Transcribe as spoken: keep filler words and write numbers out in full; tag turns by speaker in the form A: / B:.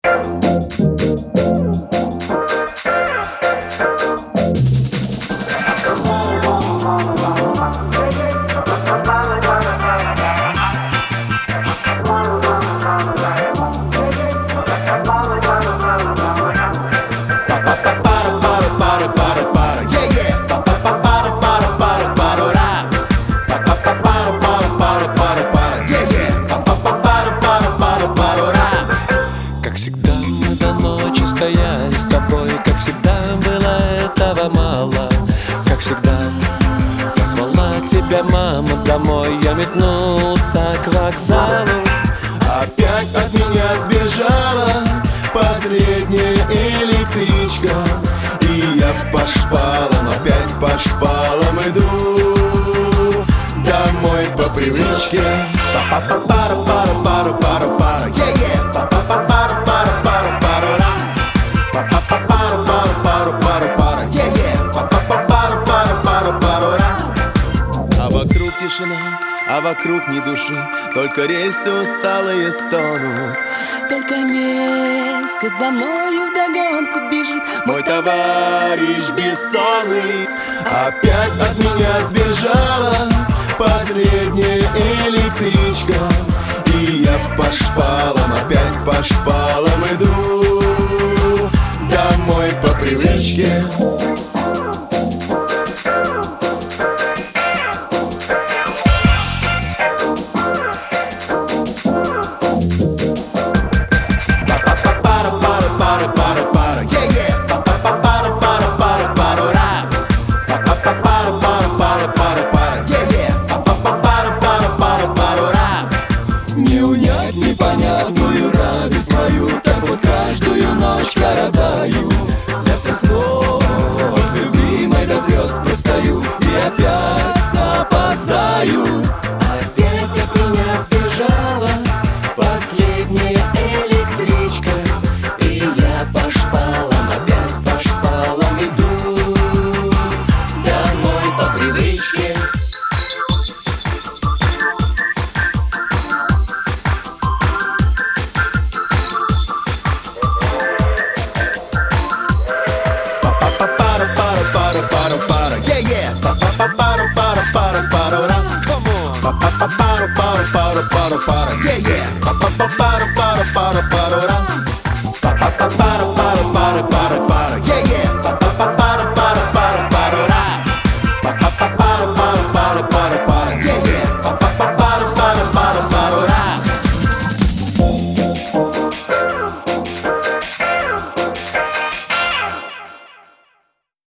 A: Стояли с тобой, как всегда, было этого мало. Как всегда, позвала тебя мама домой. Я метнулся к вокзалу.
B: Опять от меня сбежала последняя электричка, и я по шпалам, опять по шпалам иду домой по привычке. Па-па-па-пара-пара-пара-пара-пара, е-е, па-па-па-пара-пара-пара-пара-пара. А вокруг тишина, а вокруг ни души, только рельсы усталые стонут.
A: Только месяц за мною вдогонку бежит
B: Мой товарищ бессонный. Опять от меня сбежала последняя электричка, и я по шпалам, опять по шпалам иду домой по привычке. Пара-пара-пара-пара-пара, е-е, па-па-па-пара-пара-пара-пара-пара. Па-па-па-пара-пара-пара-пара, е-е, па-па-па-пара-пара-пара-пара.
A: Не унять непонятную радость мою, так вот каждую ночь коротаю. Завтра снова с любимой до звезд простою и опять опоздаю. Опять от меня сбежала последняя электричка, и я по шпалам, опять по шпалам иду домой по привычке.
B: Пара-пара-пара-пара-пара, е-е, па-па-па-пара-пара-пара-пара-пара. Па-па-па-пара-пара-пара-пара-пара, е-е, па-па-па-пара.